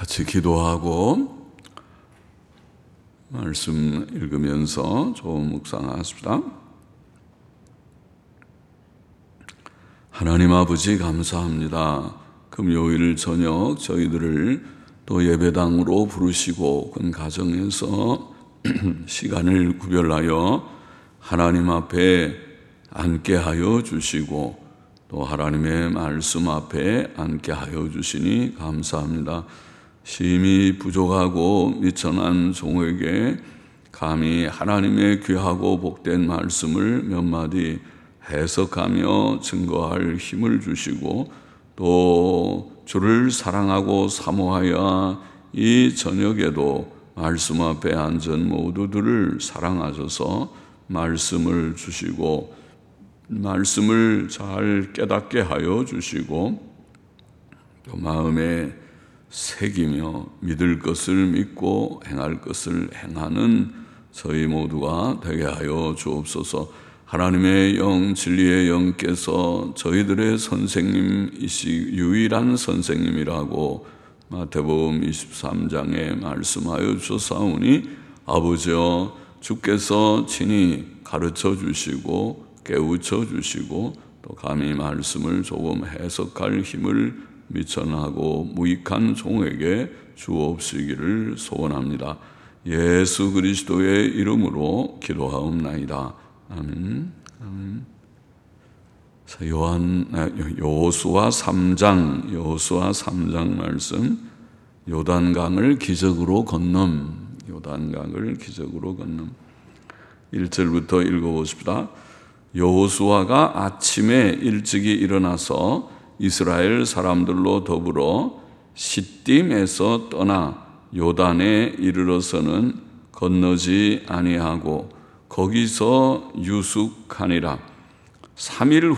같이 기도하고 말씀 읽으면서 좀 묵상하십시다. 하나님 아버지 감사합니다. 금요일 저녁 저희들을 또 예배당으로 부르시고 그 가정에서 시간을 구별하여 하나님 앞에 앉게 하여 주시고 또 하나님의 말씀 앞에 앉게 하여 주시니 감사합니다. 심히 부족하고 미천한 종에게 감히 하나님의 귀하고 복된 말씀을 몇 마디 해석하며 증거할 힘을 주시고 또 주를 사랑하고 사모하여 이 저녁에도 말씀 앞에 앉은 모두들을 사랑하셔서 말씀을 주시고 말씀을 잘 깨닫게 하여 주시고 또 마음에 새기며 믿을 것을 믿고 행할 것을 행하는 저희 모두가 되게 하여 주옵소서. 하나님의 영 진리의 영께서 저희들의 선생님이시 유일한 선생님이라고 마태복음 23장에 말씀하여 주셨사오니 아버지여 주께서 친히 가르쳐 주시고 깨우쳐 주시고 또 감히 말씀을 조금 해석할 힘을 미천하고 무익한 종에게 주옵시기를 소원합니다. 예수 그리스도의 이름으로 기도하옵나이다. 아멘. 아멘. 여호수아 3장 말씀. 요단강을 기적으로 건넌. 1절부터 읽어보십시다. 여호수아가 아침에 일찍이 일어나서 이스라엘 사람들로 더불어 시딤에서 떠나 요단에 이르러서는 건너지 아니하고 거기서 유숙하니라. 3일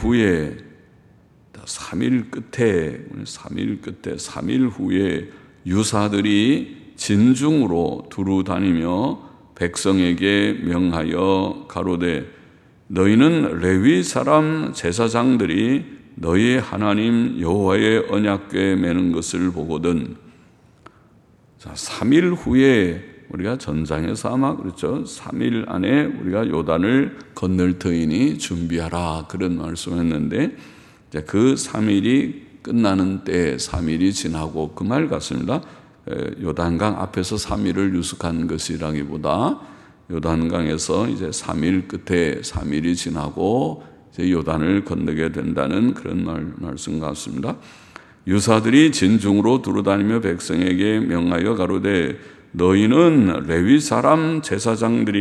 후에 유사들이 진중으로 두루 다니며 백성에게 명하여 가로되 너희는 레위 사람 제사장들이 너희 하나님 여호와의 언약궤에 매는 것을 보거든. 자, 3일 후에 우리가 전장에서 아마 그렇죠. 3일 안에 우리가 요단을 건널 터이니 준비하라 그런 말씀했는데 그 3일이 끝나는 때 3일이 지나고 그 말 같습니다. 요단강 앞에서 3일을 유숙한 것이라기보다 요단강에서 이제 3일 끝에 3일이 지나고 이제 요단을 건너게 된다는 그런 말씀 같습니다. 유사들이 진중으로 두루다니며 백성에게 명하여 가로되 너희는 레위 사람 제사장들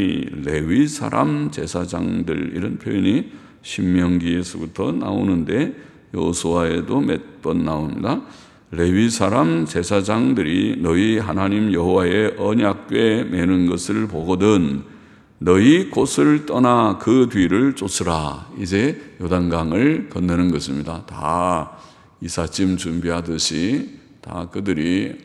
이런 표현이 신명기에서부터 나오는데 여호수아에도 몇 번 나옵니다. 레위 사람 제사장들이 너희 하나님 여호와의 언약궤에 매는 것을 보거든 너희 곳을 떠나 그 뒤를 쫓으라. 이제 요단강을 건너는 것입니다. 다 이삿짐 준비하듯이 다 그들이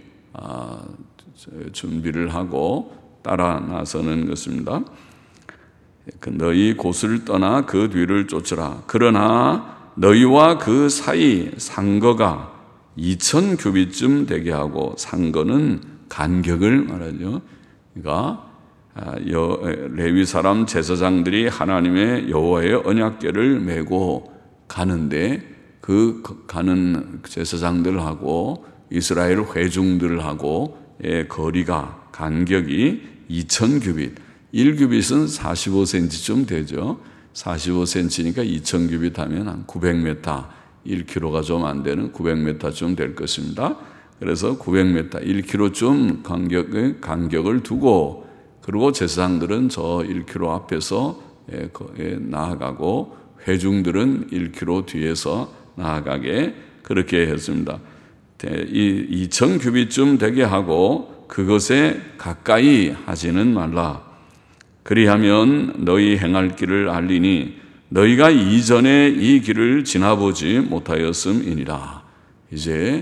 준비를 하고 따라 나서는 것입니다. 너희 곳을 떠나 그 뒤를 쫓으라. 그러나 너희와 그 사이 상거가 2000규빗쯤 되게 하고 상거는 간격을 말하죠. 그러니까 레위 사람 제사장들이 하나님의 여호와의 언약궤를 메고 가는데 그 가는 제사장들하고 이스라엘 회중들하고의 거리가 간격이 2000규빗 1규빗은 45cm쯤 되죠. 45cm니까 2000규빗 하면 한 900m 1km가 좀 안 되는 900m쯤 될 것입니다. 그래서 900m 1km쯤 간격을 두고 그리고 제사장들은 저 1km 앞에서 나아가고 회중들은 1km 뒤에서 나아가게 그렇게 했습니다. 2000규빗쯤 되게 하고 그것에 가까이 하지는 말라. 그리하면 너희 행할 길을 알리니 너희가 이전에 이 길을 지나보지 못하였음이니라. 이제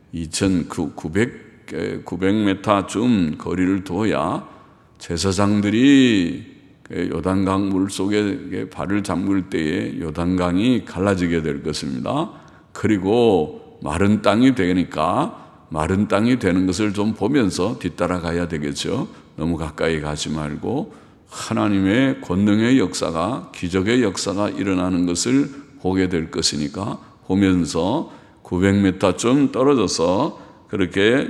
900m쯤 거리를 둬야 제사장들이 요단강 물속에 발을 잠글 때에 요단강이 갈라지게 될 것입니다. 그리고 마른 땅이 되니까 마른 땅이 되는 것을 좀 보면서 뒤따라가야 되겠죠. 너무 가까이 가지 말고 하나님의 권능의 역사가, 기적의 역사가 일어나는 것을 보게 될 것이니까 보면서 900m쯤 떨어져서 그렇게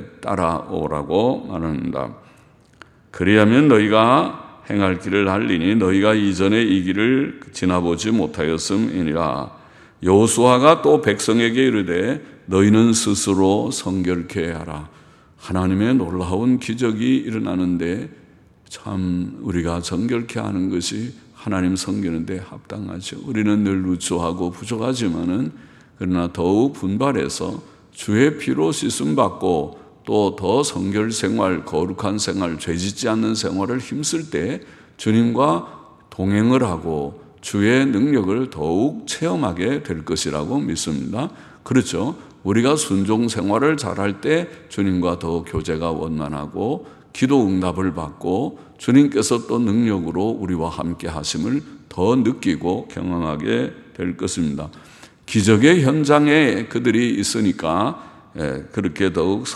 따라오라고 말합니다. 그리하면 너희가 행할 길을 알리니 너희가 이전에 이 길을 지나보지 못하였음이니라. 여호수아가 또 백성에게 이르되 너희는 스스로 성결케 하라. 하나님의 놀라운 기적이 일어나는데 참 우리가 정결케 하는 것이 하나님 섬기는데 합당하죠. 우리는 늘 루즈하고 부족하지만은 그러나 더욱 분발해서 주의 피로 씻음받고 또 더 성결 생활, 거룩한 생활, 죄짓지 않는 생활을 힘쓸 때 주님과 동행을 하고 주의 능력을 더욱 체험하게 될 것이라고 믿습니다. 그렇죠. 우리가 순종 생활을 잘할 때 주님과 더 교제가 원만하고 기도 응답을 받고 주님께서 또 능력으로 우리와 함께 하심을 더 느끼고 경험하게 될 것입니다. 기적의 현장에 그들이 있으니까 그렇게 더욱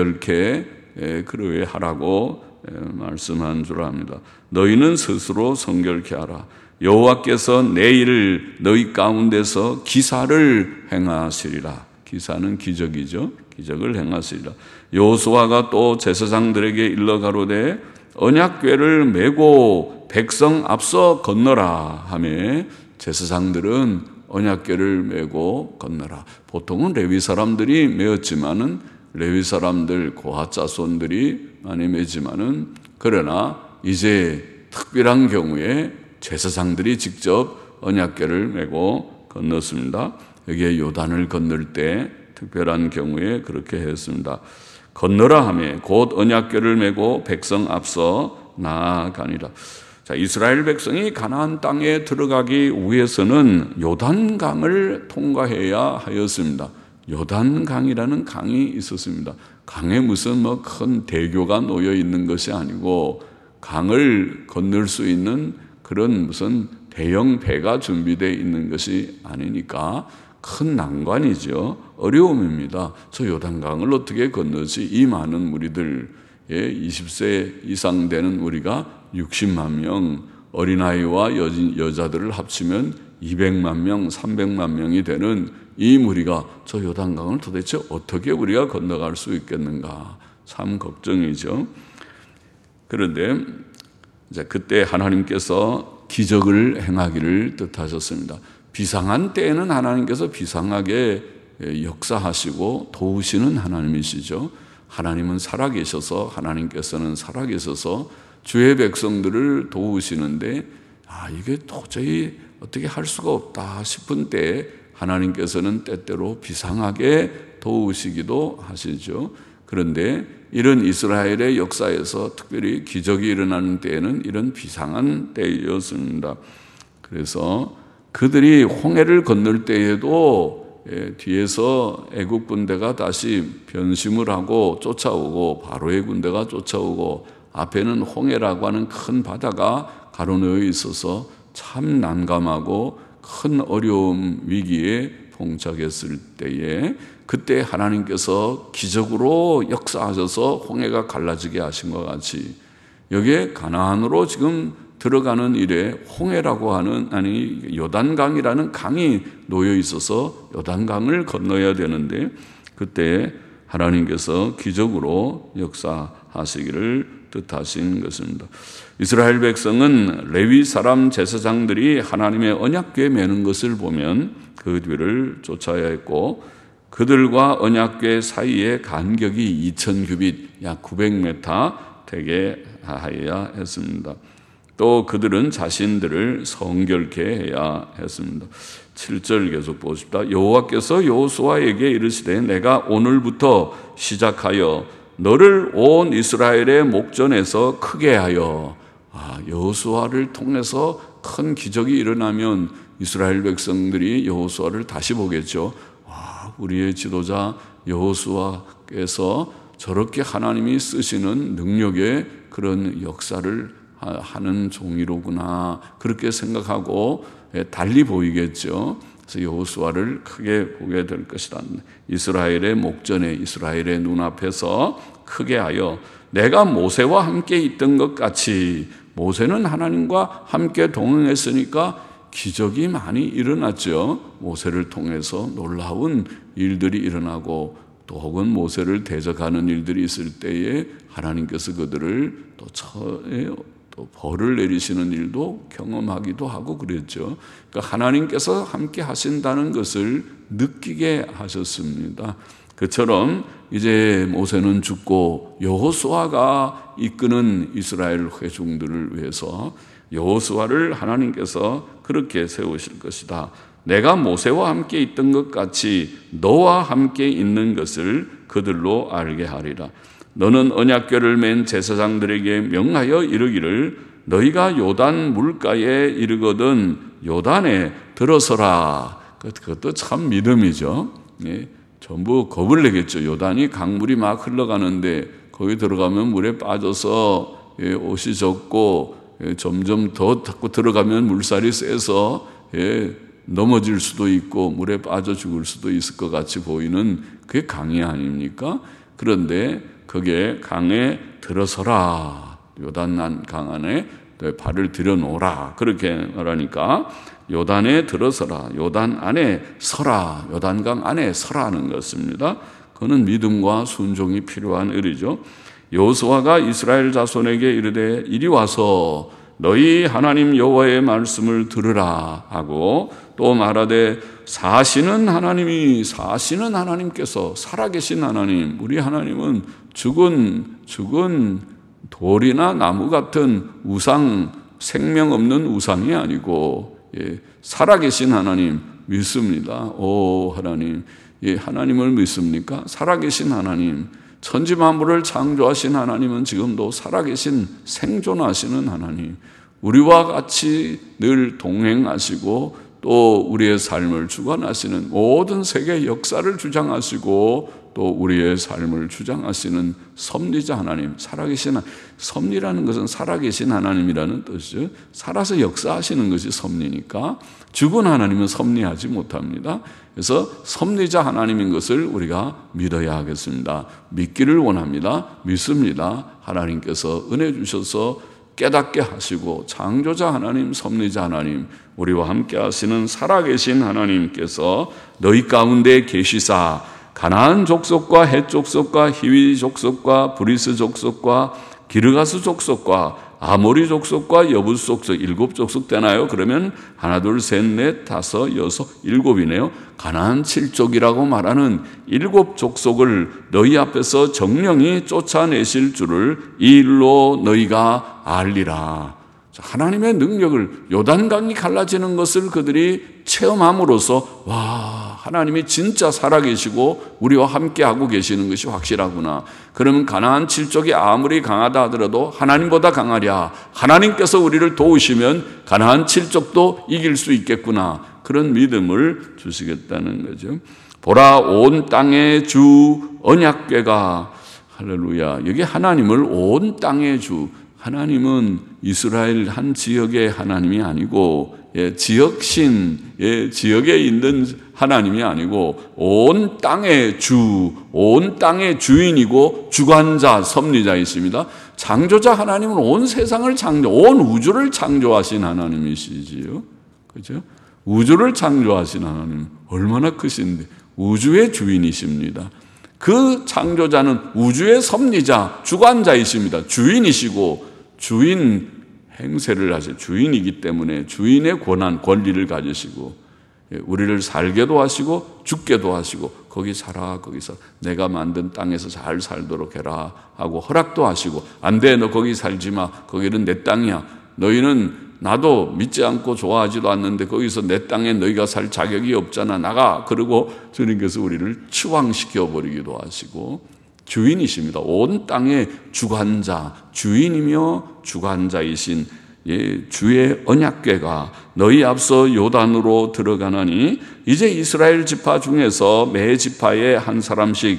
성결케 그러해 하라고 말씀한 줄 압니다. 너희는 스스로 성결케 하라. 여호와께서 내일 너희 가운데서 기사를 행하시리라. 기사는 기적이죠. 기적을 행하시리라. 여호수아가 또 제사장들에게 일러 가로되 언약궤를 메고 백성 앞서 건너라 하며 제사장들은 언약궤를 메고 건너라. 보통은 레위 사람들이 메었지만은 레위 사람들 고핫 자손들이 많이 메지만은 그러나 이제 특별한 경우에 제사장들이 직접 언약궤를 메고 건넜습니다. 여기에 요단을 건널 때 특별한 경우에 그렇게 했습니다. 건너라 하며 곧 언약궤를 메고 백성 앞서 나아가니라. 자, 이스라엘 백성이 가나안 땅에 들어가기 위해서는 요단강을 통과해야 하였습니다. 요단강이라는 강이 있었습니다. 강에 무슨 큰 대교가 놓여 있는 것이 아니고 강을 건널 수 있는 그런 무슨 대형 배가 준비되어 있는 것이 아니니까 큰 난관이죠. 어려움입니다. 저 요단강을 어떻게 건너지? 이 많은 무리들, 20세 이상 되는 우리가 60만 명, 어린아이와 여자들을 합치면 200만 명, 300만 명이 되는 이 무리가 저 요단강을 도대체 어떻게 우리가 건너갈 수 있겠는가? 참 걱정이죠. 그런데 이제 그때 하나님께서 기적을 행하기를 뜻하셨습니다. 비상한 때에는 하나님께서 비상하게 역사하시고 도우시는 하나님이시죠. 하나님은 살아계셔서 하나님께서는 살아계셔서 주의 백성들을 도우시는데 이게 도저히 어떻게 할 수가 없다 싶은 때에 하나님께서는 때때로 비상하게 도우시기도 하시죠. 그런데 이런 이스라엘의 역사에서 특별히 기적이 일어나는 때에는 이런 비상한 때였습니다. 그래서 그들이 홍해를 건널 때에도 뒤에서 애국 군대가 다시 변심을 하고 쫓아오고 바로의 군대가 쫓아오고 앞에는 홍해라고 하는 큰 바다가 가로놓여 있어서 참 난감하고 큰 어려움 위기에 봉착했을 때에 그때 하나님께서 기적으로 역사하셔서 홍해가 갈라지게 하신 것 같이 여기에 가나안으로 지금 들어가는 일에 홍해라고 하는 요단강이라는 강이 놓여 있어서 요단강을 건너야 되는데 그때 하나님께서 기적으로 역사하시기를 뜻하신 것입니다. 이스라엘 백성은 레위 사람 제사장들이 하나님의 언약궤 매는 것을 보면 그 뒤를 쫓아야 했고 그들과 언약궤 사이의 간격이 2000규빗 약 900m 되게 하여야 했습니다. 또 그들은 자신들을 성결케 해야 했습니다. 7절 계속 보십시다. 여호와께서 여호수아에게 이르시되 내가 오늘부터 시작하여 너를 온 이스라엘의 목전에서 크게 하여 여호수아를 통해서 큰 기적이 일어나면 이스라엘 백성들이 여호수아를 다시 보겠죠. 우리의 지도자 여호수아께서 저렇게 하나님이 쓰시는 능력의 그런 역사를 하는 종이로구나 그렇게 생각하고 달리 보이겠죠. 그래서 여호수아를 크게 보게 될 것이다. 이스라엘의 목전에 이스라엘의 눈앞에서 크게 하여 내가 모세와 함께 있던 것 같이, 모세는 하나님과 함께 동행했으니까 기적이 많이 일어났죠. 모세를 통해서 놀라운 일들이 일어나고 또 혹은 모세를 대적하는 일들이 있을 때에 하나님께서 그들을 또 벌을 내리시는 일도 경험하기도 하고 그랬죠. 그러니까 하나님께서 함께 하신다는 것을 느끼게 하셨습니다. 그처럼 이제 모세는 죽고 여호수아가 이끄는 이스라엘 회중들을 위해서 여호수아를 하나님께서 그렇게 세우실 것이다. 내가 모세와 함께 있던 것 같이 너와 함께 있는 것을 그들로 알게 하리라. 너는 언약궤를 맨 제사장들에게 명하여 이르기를 너희가 요단 물가에 이르거든 요단에 들어서라. 그것도 참 믿음이죠. 전부 겁을 내겠죠. 요단이 강물이 막 흘러가는데 거기 들어가면 물에 빠져서 옷이 젖고 점점 더 자꾸 들어가면 물살이 세서 넘어질 수도 있고 물에 빠져 죽을 수도 있을 것 같이 보이는 그게 강이 아닙니까? 그런데 그게 강에 들어서라. 요단 강 안에 발을 들여놓으라. 그렇게 말하니까 요단에 들어서라. 요단 안에 서라. 요단강 안에 서라는 것입니다. 그거는 믿음과 순종이 필요한 일이죠. 여호수아가 이스라엘 자손에게 이르되 이리 와서 너희 하나님 여호와의 말씀을 들으라 하고 또 말하되 사시는 하나님께서 살아계신 하나님, 우리 하나님은 죽은 돌이나 나무 같은 우상, 생명 없는 우상이 아니고 살아계신 하나님 믿습니다. 오 하나님, 하나님을 믿습니까? 살아계신 하나님, 천지 만물을 창조하신 하나님은 지금도 살아계신 생존하시는 하나님, 우리와 같이 늘 동행하시고 또 우리의 삶을 주관하시는 모든 세계 역사를 주장하시고 또 우리의 삶을 주장하시는 섭리자 하나님, 살아계신 섭리라는 것은 살아계신 하나님이라는 뜻이죠. 살아서 역사하시는 것이 섭리니까 죽은 하나님은 섭리하지 못합니다. 그래서 섭리자 하나님인 것을 우리가 믿어야 하겠습니다. 믿기를 원합니다. 믿습니다. 하나님께서 은혜 주셔서 깨닫게 하시고 창조자 하나님, 섭리자 하나님, 우리와 함께 하시는 살아계신 하나님께서 너희 가운데 계시사 가나안 족속과 헷 족속과 히위 족속과 브리스 족속과 기르가스 족속과 아모리 족속과 여부스 족속 7족속 되나요? 그러면 하나 둘 셋 넷 다섯 여섯 7이네요. 가나안 7족이라고 말하는 7족속을 너희 앞에서 정령이 쫓아내실 줄을 이 일로 너희가 알리라. 하나님의 능력을, 요단강이 갈라지는 것을 그들이 체험함으로써 와, 하나님이 진짜 살아계시고 우리와 함께하고 계시는 것이 확실하구나. 그러면 가나안 7족이 아무리 강하다 하더라도 하나님보다 강하랴. 하나님께서 우리를 도우시면 가나안 7족도 이길 수 있겠구나. 그런 믿음을 주시겠다는 거죠. 보라, 온 땅의 주 언약궤가, 할렐루야, 여기 하나님을 온 땅의 주, 하나님은 이스라엘 한 지역의 하나님이 아니고 지역신, 지역에 있는 하나님이 아니고 온 땅의 주, 온 땅의 주인이고 주관자, 섭리자이십니다. 창조자 하나님은 온 세상을 온 우주를 창조하신 하나님이시지요. 그죠? 우주를 창조하신 하나님 얼마나 크신데 우주의 주인이십니다. 그 창조자는 우주의 섭리자, 주관자이십니다. 주인이시고 주인 행세를 하시고 주인이기 때문에 주인의 권한, 권리를 가지시고 우리를 살게도 하시고 죽게도 하시고 거기 살아, 거기서 내가 만든 땅에서 잘 살도록 해라 하고 허락도 하시고 안 돼, 너 거기 살지 마, 거기는 내 땅이야, 너희는 나도 믿지 않고 좋아하지도 않는데 거기서 내 땅에 너희가 살 자격이 없잖아, 나가. 그리고 주님께서 우리를 추방시켜 버리기도 하시고 주인이십니다. 온 땅의 주관자, 주인이며 주관자이신 주의 언약궤가 너희 앞서 요단으로 들어가나니 이제 이스라엘 지파 중에서 매 지파에 한 사람씩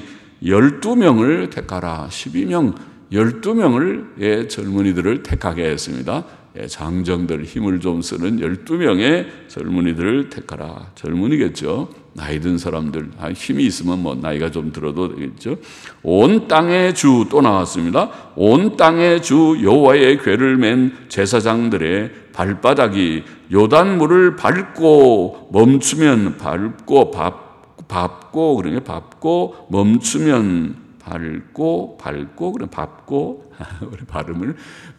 12명을 택하라. 12명, 12명을 젊은이들을 택하게 했습니다. 장정들 힘을 좀 쓰는 12명의 젊은이들을 택하라. 젊은이겠죠. 나이 든 사람들, 힘이 있으면 뭐 나이가 좀 들어도 되겠죠. 온 땅의 주, 또 나왔습니다. 온 땅의 주 여호와의 궤를 맨 제사장들의 발바닥이 요단물을 밟고 멈추면 밟고 그러니까 밟고 멈추면 밟고 그래 밟고 우리 발음을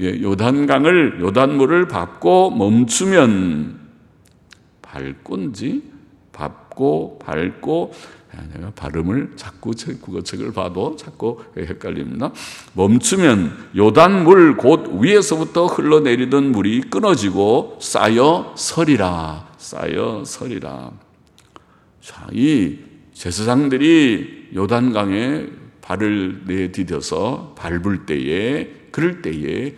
요단물을 밟고 멈추면 밟고인지 밟고 내가 발음을 자꾸 국어책을 봐도 자꾸 헷갈립니다. 멈추면 요단물 곧 위에서부터 흘러내리던 물이 끊어지고 쌓여 서리라. 자, 이 제사장들이 요단강에 발을 내디뎌서 밟을 때에, 그럴 때에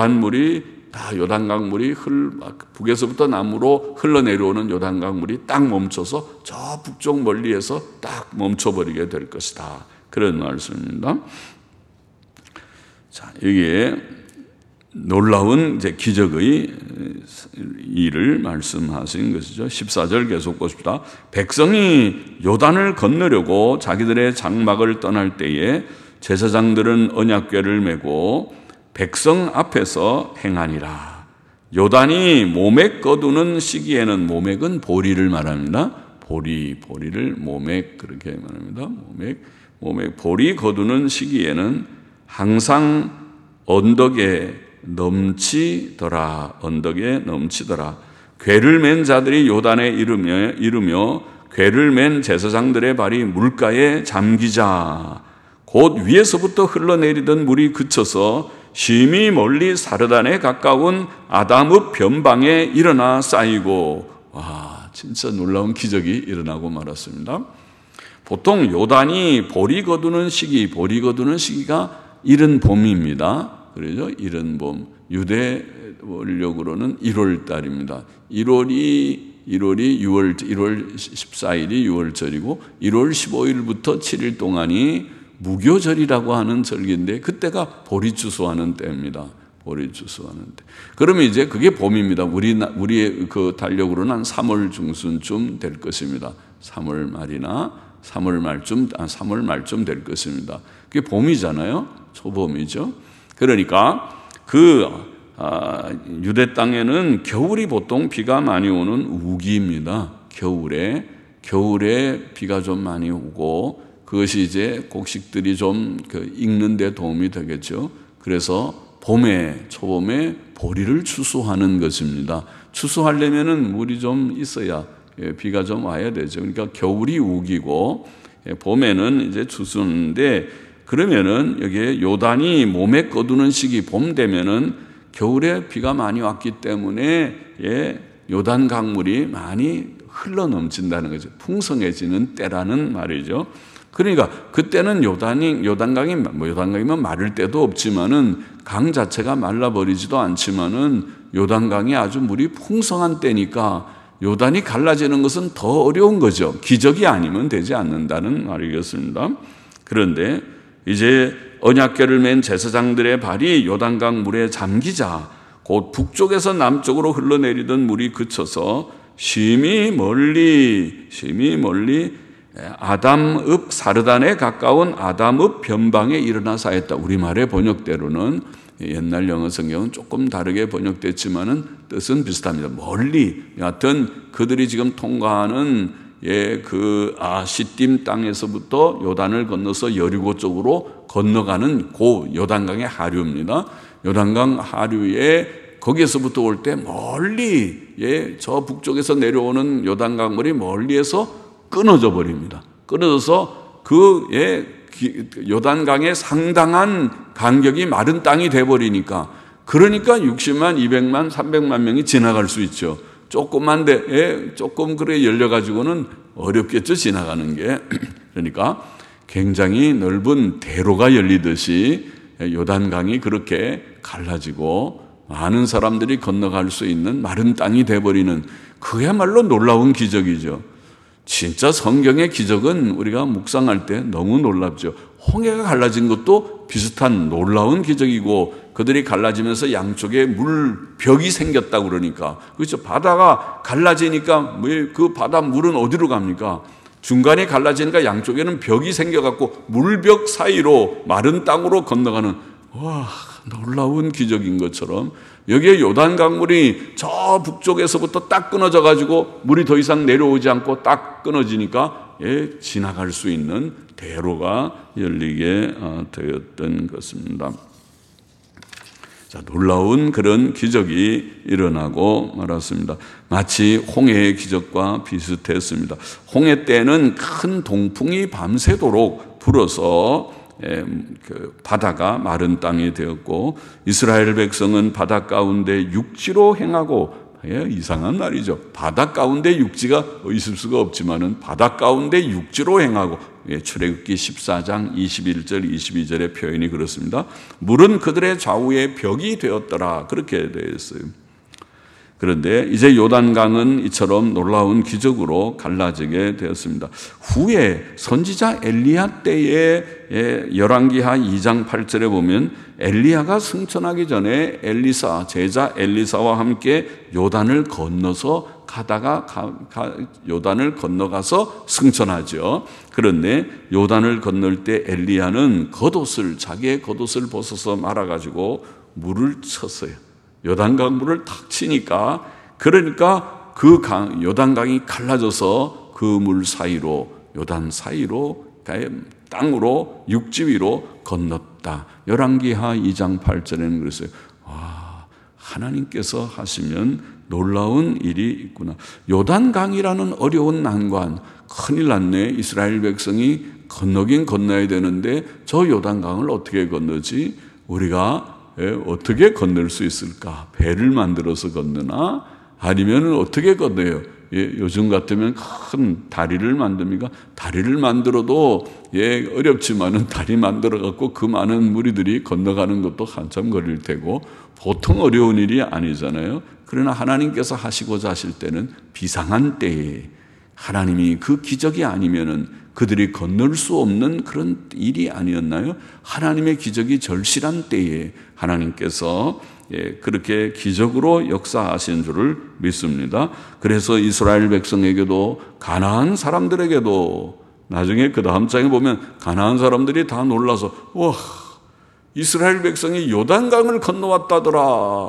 요단강물이 북에서부터 남으로 흘러내려오는 요단강물이 딱 멈춰서 저 북쪽 멀리에서 딱 멈춰버리게 될 것이다. 그런 말씀입니다. 자, 여기에 놀라운 이제 기적의 일을 말씀하신 것이죠. 14절 계속 보십시다. 백성이 요단을 건너려고 자기들의 장막을 떠날 때에 제사장들은 언약궤를 메고 백성 앞에서 행하니라. 요단이 모맥 거두는 시기에는, 모맥은 보리를 말합니다. 보리를 모맥 그렇게 말합니다. 모맥 보리 거두는 시기에는 항상 언덕에 넘치더라. 궤를 맨 자들이 요단에 이르며 궤를 맨 제사장들의 발이 물가에 잠기자 곧 위에서부터 흘러내리던 물이 그쳐서 심히 멀리 사르단에 가까운 아담읍 변방에 일어나 쌓이고, 와, 진짜 놀라운 기적이 일어나고 말았습니다. 보통 요단이 보리 거두는 시기가 이른 봄입니다. 그러죠? 이른 봄. 유대 원력으로는 1월 달입니다. 1월 14일이 6월절이고 1월 15일부터 7일 동안이 무교절이라고 하는 절기인데 그때가 보리 추수하는 때입니다. 그러면 이제 그게 봄입니다. 우리의 그 달력으로는 한 3월 중순쯤 될 것입니다. 3월 말쯤 될 것입니다. 그게 봄이잖아요. 초봄이죠. 그러니까 유대 땅에는 겨울이 보통 비가 많이 오는 우기입니다. 겨울에 비가 좀 많이 오고 그것이 이제 곡식들이 좀 익는 데 도움이 되겠죠. 그래서 초봄에 보리를 추수하는 것입니다. 추수하려면은 물이 좀 있어야 비가 좀 와야 되죠. 그러니까 겨울이 우기고 봄에는 이제 추수인데, 그러면은 여기에 요단이 몸에 거두는 시기 봄 되면은 겨울에 비가 많이 왔기 때문에 요단 강물이 많이 흘러 넘친다는 거죠. 풍성해지는 때라는 말이죠. 그러니까 그때는 요단강이면 마를 때도 없지만은 강 자체가 말라버리지도 않지만은 요단강이 아주 물이 풍성한 때니까 요단이 갈라지는 것은 더 어려운 거죠. 기적이 아니면 되지 않는다는 말이겠습니다. 그런데 이제 언약궤를 맨 제사장들의 발이 요단강 물에 잠기자 곧 북쪽에서 남쪽으로 흘러내리던 물이 그쳐서 심히 멀리 아담읍 사르단에 가까운 아담읍 변방에 일어나 쌓였다. 우리말의 번역대로는, 옛날 영어 성경은 조금 다르게 번역됐지만은 뜻은 비슷합니다. 멀리, 여하튼 그들이 지금 통과하는 시딤 땅에서부터 요단을 건너서 여리고 쪽으로 건너가는 요단강의 하류입니다. 요단강 하류에 거기에서부터 올 때 멀리 저 북쪽에서 내려오는 요단강물이 멀리에서 끊어져 버립니다. 끊어져서 요단강의 상당한 간격이 마른 땅이 돼버리니까, 그러니까 60만, 200만, 300만 명이 지나갈 수 있죠. 조금 그래 열려가지고는 어렵겠죠, 지나가는 게. 그러니까 굉장히 넓은 대로가 열리듯이 요단강이 그렇게 갈라지고 많은 사람들이 건너갈 수 있는 마른 땅이 돼버리는, 그야말로 놀라운 기적이죠. 진짜 성경의 기적은 우리가 묵상할 때 너무 놀랍죠. 홍해가 갈라진 것도 비슷한 놀라운 기적이고 그들이 갈라지면서 양쪽에 물벽이 생겼다고 그러니까 그렇죠. 바다가 갈라지니까 그 바다 물은 어디로 갑니까? 중간에 갈라지니까 양쪽에는 벽이 생겨갖고 물벽 사이로 마른 땅으로 건너가는 놀라운 기적인 것처럼 여기에 요단 강물이 저 북쪽에서부터 딱 끊어져 가지고 물이 더 이상 내려오지 않고 딱 끊어지니까 지나갈 수 있는 대로가 열리게 되었던 것입니다. 자, 놀라운 그런 기적이 일어나고 말았습니다. 마치 홍해의 기적과 비슷했습니다. 홍해 때는 큰 동풍이 밤새도록 불어서 바다가 마른 땅이 되었고 이스라엘 백성은 바다 가운데 육지로 행하고 이상한 말이죠. 바다 가운데 육지가 있을 수가 없지만은 바다 가운데 육지로 행하고 출애굽기 14장 21절 22절의 표현이 그렇습니다. 물은 그들의 좌우에 벽이 되었더라 그렇게 되어 있어요. 그런데 이제 요단강은 이처럼 놀라운 기적으로 갈라지게 되었습니다. 후에 선지자 엘리야 때에 열왕기하 2장 8절에 보면 엘리야가 승천하기 전에 제자 엘리사와 함께 요단을 건너서 가다가 요단을 건너가서 승천하죠. 그런데 요단을 건널 때 엘리야는 자기의 겉옷을 벗어서 말아가지고 물을 쳤어요. 요단강 물을 탁 치니까 그러니까 요단강이 갈라져서 그 물 사이로 요단 사이로 땅으로 육지 위로 건넜다. 열왕기하 2장 8절에는 그랬어요. 하나님께서 하시면 놀라운 일이 있구나. 요단강이라는 어려운 난관, 큰일 났네. 이스라엘 백성이 건너긴 건너야 되는데 저 요단강을 어떻게 건너지? 우리가 어떻게 건널 수 있을까? 배를 만들어서 건너나? 아니면 어떻게 건너요? 요즘 같으면 큰 다리를 만듭니까? 다리를 만들어도 어렵지만은 다리 만들어 갖고 그 많은 무리들이 건너가는 것도 한참 걸릴 테고 보통 어려운 일이 아니잖아요. 그러나 하나님께서 하시고자 하실 때는 비상한 때에 하나님이 그 기적이 아니면은 그들이 건널 수 없는 그런 일이 아니었나요? 하나님의 기적이 절실한 때에 하나님께서 그렇게 기적으로 역사하신 줄을 믿습니다. 그래서 이스라엘 백성에게도 가나안 사람들에게도 나중에 그 다음 장에 보면 가나안 사람들이 다 놀라서 이스라엘 백성이 요단강을 건너왔다더라.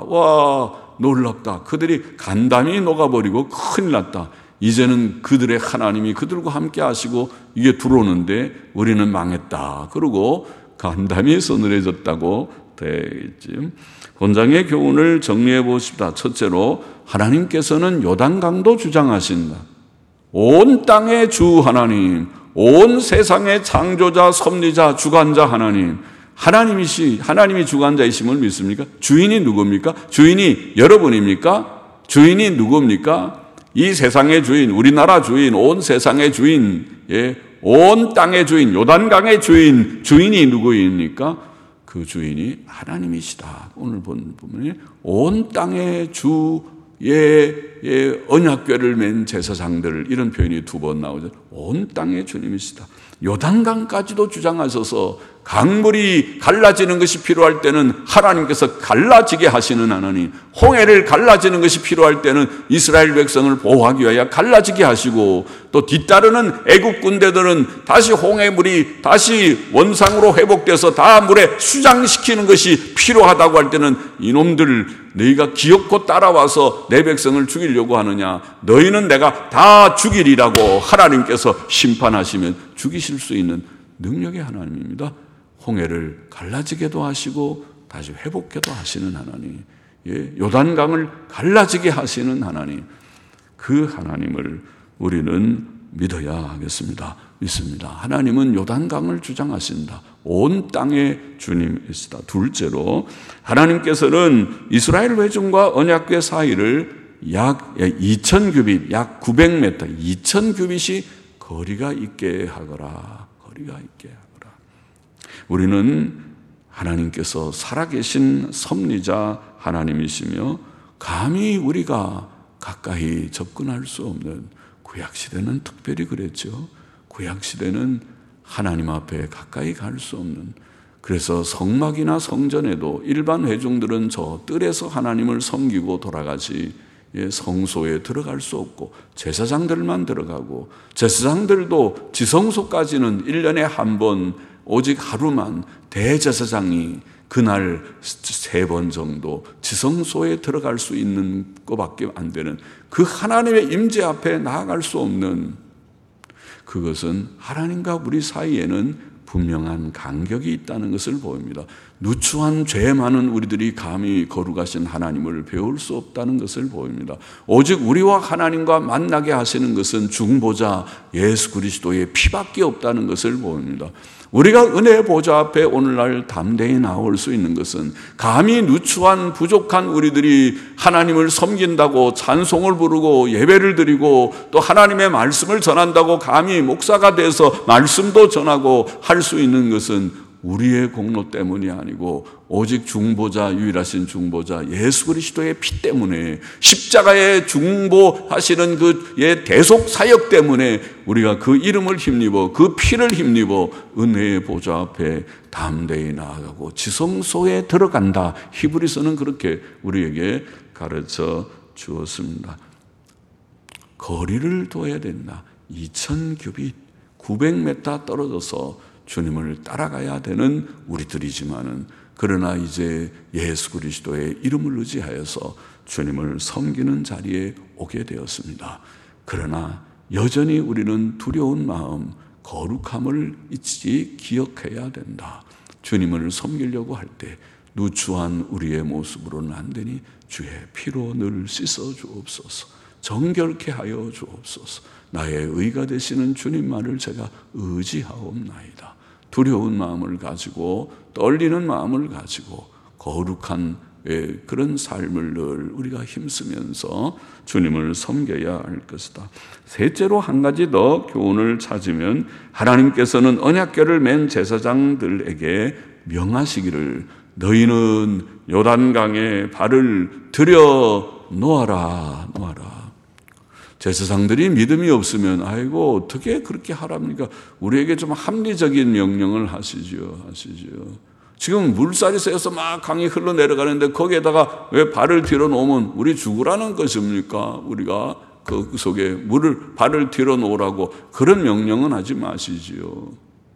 놀랍다. 그들이 간담이 녹아버리고 큰일 났다. 이제는 그들의 하나님이 그들과 함께 하시고 이게 들어오는데 우리는 망했다. 그러고 간담이 서늘해졌다고 되어 있지. 본장의 교훈을 정리해 보십시다. 첫째로 하나님께서는 요단강도 주장하신다. 온 땅의 주 하나님, 온 세상의 창조자, 섭리자, 주관자 하나님, 하나님이 주관자이심을 믿습니까? 주인이 누굽니까? 주인이 여러분입니까? 주인이 누굽니까? 이 세상의 주인, 우리나라 주인, 온 세상의 주인, 온 땅의 주인, 요단강의 주인이 누구입니까? 그 주인이 하나님이시다. 오늘 보면 온 땅의 주의 언약궤를 맨 제사장들 이런 표현이 2번 나오죠. 온 땅의 주님이시다. 요단강까지도 주장하셔서 강물이 갈라지는 것이 필요할 때는 하나님께서 갈라지게 하시는 하나님, 홍해를 갈라지는 것이 필요할 때는 이스라엘 백성을 보호하기 위하여 갈라지게 하시고 또 뒤따르는 애국 군대들은 다시 홍해물이 다시 원상으로 회복돼서 다 물에 수장시키는 것이 필요하다고 할 때는 이놈들 너희가 기어코 따라와서 내 백성을 죽이려고 하느냐, 너희는 내가 다 죽이리라고 하나님께서 심판하시면 죽이실 수 있는 능력의 하나님입니다. 홍해를 갈라지게도 하시고 다시 회복해도 하시는 하나님, 요단강을 갈라지게 하시는 하나님, 그 하나님을 우리는 믿어야 하겠습니다. 믿습니다. 하나님은 요단강을 주장하신다. 온 땅의 주님이시다. 둘째로 하나님께서는 이스라엘 회중과 언약궤 사이를 약 2000규빗, 약 900m, 2000규빗이 거리가 있게 하거라. 거리가 있게 하거라. 우리는 하나님께서 살아계신 섭리자 하나님이시며 감히 우리가 가까이 접근할 수 없는 구약시대는 특별히 그랬죠. 구약시대는 하나님 앞에 가까이 갈 수 없는, 그래서 성막이나 성전에도 일반 회중들은 저 뜰에서 하나님을 섬기고 돌아가지 성소에 들어갈 수 없고 제사장들만 들어가고, 제사장들도 지성소까지는 1년에 한 번 오직 하루만 대제사장이 그날 3번 정도 지성소에 들어갈 수 있는 것밖에 안 되는, 그 하나님의 임재 앞에 나아갈 수 없는, 그것은 하나님과 우리 사이에는 분명한 간격이 있다는 것을 보입니다. 누추한 죄 많은 우리들이 감히 거룩하신 하나님을 배울 수 없다는 것을 보입니다. 오직 우리와 하나님과 만나게 하시는 것은 중보자 예수 그리스도의 피밖에 없다는 것을 보입니다. 우리가 은혜의 보좌 앞에 오늘날 담대히 나올 수 있는 것은 감히 누추한 부족한 우리들이 하나님을 섬긴다고 찬송을 부르고 예배를 드리고 또 하나님의 말씀을 전한다고 감히 목사가 돼서 말씀도 전하고 할 수 있는 것은 우리의 공로 때문이 아니고 오직 중보자, 유일하신 중보자 예수 그리스도의 피 때문에, 십자가에 중보하시는 그의 대속 사역 때문에 우리가 그 이름을 힘입어, 그 피를 힘입어 은혜의 보좌 앞에 담대히 나아가고 지성소에 들어간다. 히브리서는 그렇게 우리에게 가르쳐 주었습니다. 거리를 둬야 된다. 2000규빗 900m 떨어져서 주님을 따라가야 되는 우리들이지만은, 그러나 이제 예수 그리스도의 이름을 의지하여서 주님을 섬기는 자리에 오게 되었습니다. 그러나 여전히 우리는 두려운 마음, 거룩함을 잊지 기억해야 된다. 주님을 섬기려고 할 때 누추한 우리의 모습으로는 안 되니 주의 피로 늘 씻어 주옵소서. 정결케 하여 주옵소서. 나의 의가 되시는 주님만을 제가 의지하옵나이다. 두려운 마음을 가지고 떨리는 마음을 가지고 거룩한 그런 삶을 늘 우리가 힘쓰면서 주님을 섬겨야 할 것이다. 셋째로 한 가지 더 교훈을 찾으면, 하나님께서는 언약궤를 맨 제사장들에게 명하시기를 너희는 요단강에 발을 들여 놓아라. 제사장들이 믿음이 없으면 아이고 어떻게 그렇게 하랍니까? 우리에게 좀 합리적인 명령을 하시죠. 지금 물살이 세서 막 강이 흘러내려가는데 거기에다가 왜 발을 들여 놓으면 우리 죽으라는 것입니까? 우리가 그 속에 발을 들여 놓으라고 그런 명령은 하지 마시지요.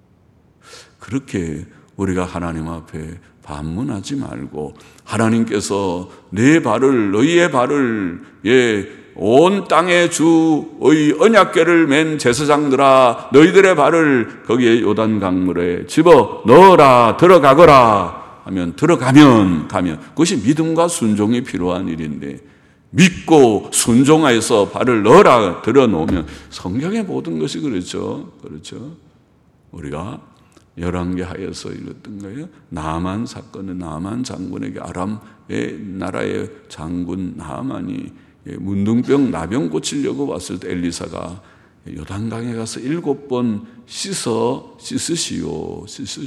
그렇게 우리가 하나님 앞에 반문하지 말고, 하나님께서 너희의 발을 온 땅의 주의 언약궤를 맨 제사장들아 너희들의 발을 거기에 요단 강물에 집어 넣어라, 들어가거라 하면 가면 그것이 믿음과 순종이 필요한 일인데, 믿고 순종하여서 발을 넣어라 들어 놓으면, 성경의 모든 것이 그렇죠. 우리가 열왕기 하여서 읽었던 거예요. 나만 사건은 나만 장군에게, 아람의 나라의 장군 나만이 문둥병 나병 고치려고 왔을 때 엘리사가 요단강에 가서 7번 씻으시오.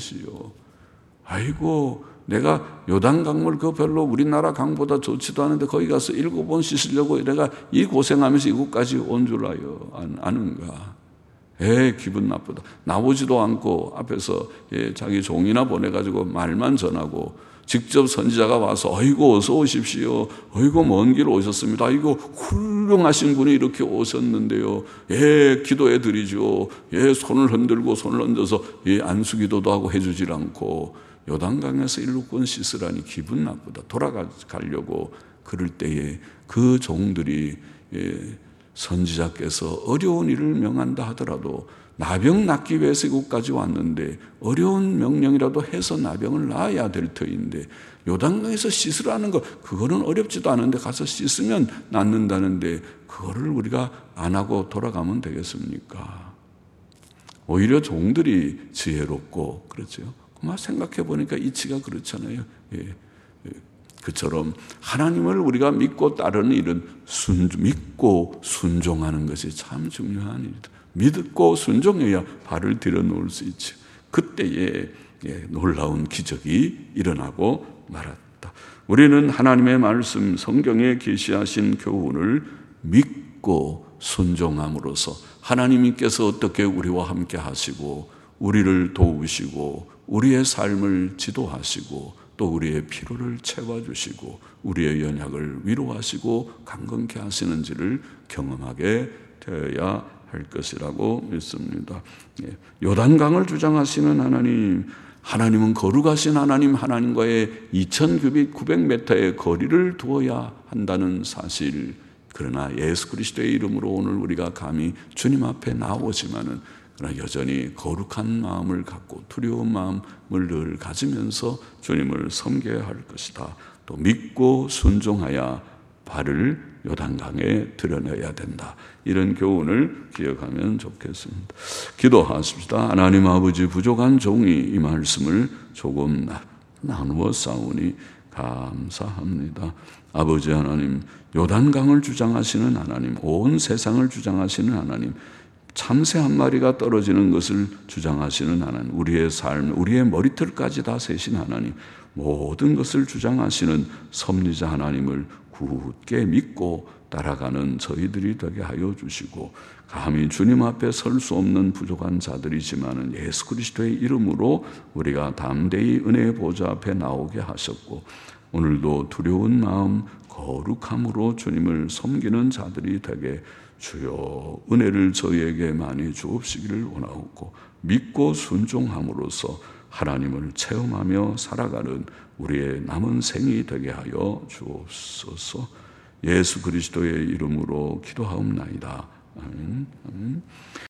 아이고 내가 요단강물 그 별로 우리나라 강보다 좋지도 않은데 거기 가서 7번 씻으려고 내가 이 고생하면서 이곳까지 온 줄 아는가? 기분 나쁘다. 나오지도 않고 앞에서 자기 종이나 보내가지고 말만 전하고, 직접 선지자가 와서 어이구 어서 오십시오. 어이구 먼 길 오셨습니다. 이거 훌륭하신 분이 이렇게 오셨는데요. 기도해 드리죠. 손을 흔들어서 안수기도도 하고 해주질 않고 요단강에서 7번 씻으라니 기분 나쁘다. 돌아가려고 그럴 때에 그 종들이 선지자께서 어려운 일을 명한다 하더라도 나병 낫기 위해서 이곳까지 왔는데 어려운 명령이라도 해서 나병을 놔야 될 터인데, 요단강에서 씻으라는 거 그거는 어렵지도 않은데 가서 씻으면 낫는다는데 그거를 우리가 안 하고 돌아가면 되겠습니까? 오히려 종들이 지혜롭고 그렇죠. 그만 생각해 보니까 이치가 그렇잖아요. 그처럼 하나님을 우리가 믿고 따르는 일은 믿고 순종하는 것이 참 중요한 일이다. 믿고 순종해야 발을 들여놓을 수 있죠. 그때에 놀라운 기적이 일어나고 말았다. 우리는 하나님의 말씀, 성경에 계시하신 교훈을 믿고 순종함으로써 하나님께서 어떻게 우리와 함께 하시고 우리를 도우시고 우리의 삶을 지도하시고 또 우리의 필요를 채워주시고 우리의 연약을 위로하시고 강건케 하시는지를 경험하게 되어야 할 것이라고 믿습니다. 요단강을 주장하시는 하나님은 거룩하신 하나님과의 2900m의 거리를 두어야 한다는 사실, 그러나 예수 그리스도의 이름으로 오늘 우리가 감히 주님 앞에 나오지만은 그러나 여전히 거룩한 마음을 갖고 두려운 마음을 늘 가지면서 주님을 섬겨야 할 것이다. 또 믿고 순종하여 발을 요단강에 들여내야 된다. 이런 교훈을 기억하면 좋겠습니다. 기도하십시다. 하나님 아버지, 부족한 종이 이 말씀을 조금 나누어 싸우니 감사합니다. 아버지 하나님, 요단강을 주장하시는 하나님, 온 세상을 주장하시는 하나님, 참새 한 마리가 떨어지는 것을 주장하시는 하나님, 우리의 삶, 우리의 머리털까지 다 세신 하나님, 모든 것을 주장하시는 섭리자 하나님을 굳게 믿고 따라가는 저희들이 되게 하여 주시고, 감히 주님 앞에 설 수 없는 부족한 자들이지만은 예수 그리스도의 이름으로 우리가 담대히 은혜의 보좌 앞에 나오게 하셨고, 오늘도 두려운 마음, 거룩함으로 주님을 섬기는 자들이 되게 주여 은혜를 저희에게 많이 주옵시기를 원하옵고, 믿고 순종함으로써 하나님을 체험하며 살아가는 우리의 남은 생이 되게 하여 주옵소서. 예수 그리스도의 이름으로 기도하옵나이다. 아멘.